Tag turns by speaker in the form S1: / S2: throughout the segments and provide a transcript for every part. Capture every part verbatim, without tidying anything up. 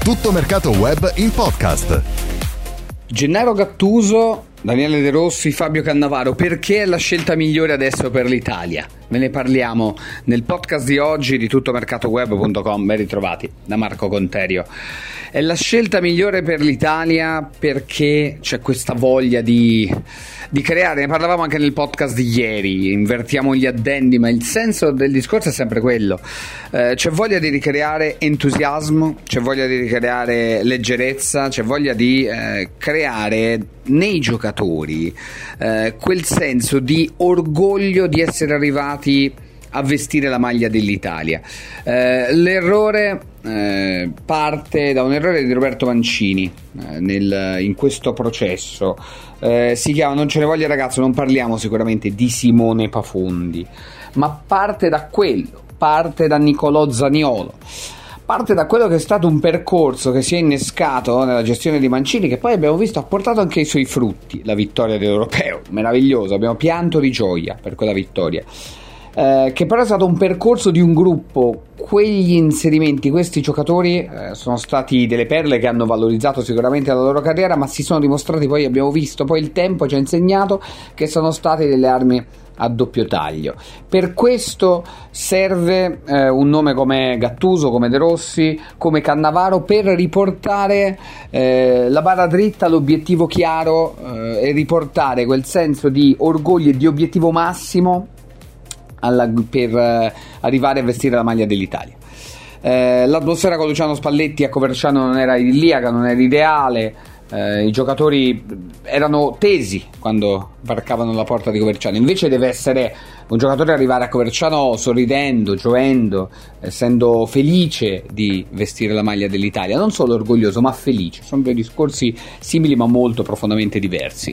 S1: Tutto Mercato Web in podcast.
S2: Gennaro Gattuso, Daniele De Rossi, Fabio Cannavaro, perché è la scelta migliore adesso per l'Italia? Ve ne parliamo nel podcast di oggi di tuttomercatoweb punto com. Ben ritrovati da Marco Conterio. È la scelta migliore per l'Italia perché c'è questa voglia di, di creare. Ne parlavamo anche nel podcast di ieri, invertiamo gli addendi, ma il senso del discorso è sempre quello. Eh, c'è voglia di ricreare entusiasmo, c'è voglia di ricreare leggerezza, c'è voglia di eh, creare nei giocatori eh, quel senso di orgoglio di essere arrivati a vestire la maglia dell'Italia. Eh, l'errore eh, parte da un errore di Roberto Mancini eh, nel, in questo processo. Eh, si chiama Non ce ne voglia ragazzo, non parliamo sicuramente di Simone Pafundi, ma parte da quello, parte da Nicolò Zaniolo. Parte da quello che è stato un percorso che si è innescato nella gestione di Mancini, che poi abbiamo visto ha portato anche i suoi frutti, la vittoria dell'Europeo, meraviglioso, abbiamo pianto di gioia per quella vittoria, eh, che però è stato un percorso di un gruppo. Quegli inserimenti, questi giocatori eh, sono stati delle perle che hanno valorizzato sicuramente la loro carriera, ma si sono dimostrati, poi abbiamo visto, poi il tempo ci ha insegnato che sono state delle armi a doppio taglio. Per questo serve eh, un nome come Gattuso, come De Rossi, come Cannavaro, per riportare eh, la barra dritta, l'obiettivo chiaro eh, e riportare quel senso di orgoglio e di obiettivo massimo alla, per eh, arrivare a vestire la maglia dell'Italia. Eh, l'atmosfera con Luciano Spalletti a Coverciano non era idilliaca, non era ideale. Eh, i giocatori erano tesi quando varcavano la porta di Coverciano. Invece deve essere un giocatore arrivare a Coverciano sorridendo, gioendo, essendo felice di vestire la maglia dell'Italia, non solo orgoglioso ma felice. Sono due discorsi simili ma molto profondamente diversi.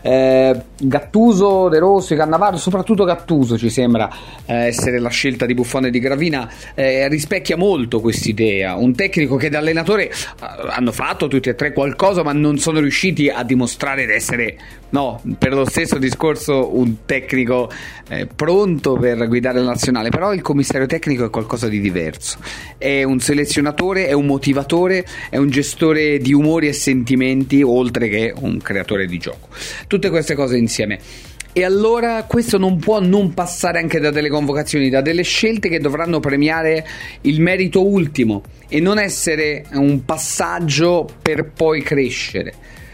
S2: eh, Gattuso, De Rossi, Cannavaro, soprattutto Gattuso ci sembra eh, essere la scelta di Buffon e di Gravina. eh, rispecchia molto quest'idea, un tecnico che da allenatore eh, hanno fatto tutti e tre qualcosa ma non sono riusciti a dimostrare di essere, no, per lo stesso discorso, un tecnico eh, pronto per guidare la nazionale. Però il commissario tecnico è qualcosa di diverso, è un selezionatore, è un motivatore, è un gestore di umori e sentimenti, oltre che un creatore di gioco, tutte queste cose insieme. E allora questo non può non passare anche da delle convocazioni, da delle scelte che dovranno premiare il merito ultimo e non essere un passaggio per poi crescere.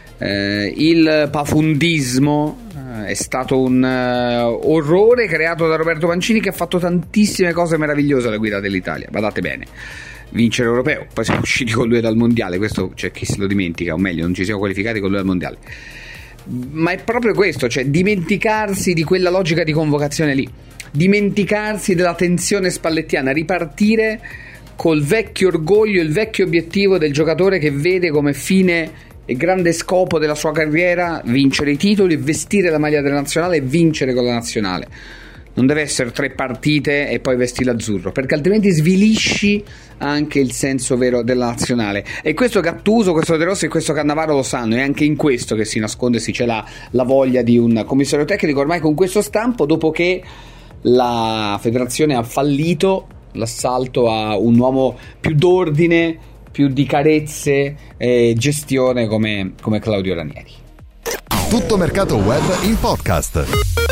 S2: Eh, il pafundismo eh, è stato un uh, orrore creato da Roberto Mancini, che ha fatto tantissime cose meravigliose alla guida dell'Italia, badate bene, vincere l'Europeo, poi siamo usciti con lui dal mondiale, questo c'è chi se lo dimentica, o meglio non ci siamo qualificati con lui al mondiale. Ma è proprio questo, cioè dimenticarsi di quella logica di convocazione lì, dimenticarsi della tensione spallettiana, ripartire col vecchio orgoglio, il vecchio obiettivo del giocatore che vede come fine e grande scopo della sua carriera vincere i titoli, vestire la maglia della nazionale e vincere con la nazionale. Non deve essere tre partite e poi vesti l'azzurro, perché altrimenti svilisci anche il senso vero della nazionale. E questo Gattuso, questo De Rossi e questo Cannavaro lo sanno. È anche in questo che si nasconde, si c'è la, la voglia di un commissario tecnico ormai con questo stampo, dopo che la federazione ha fallito l'assalto a un uomo più d'ordine, più di carezze e gestione come, come Claudio Ranieri.
S1: Tutto Mercato Web in podcast.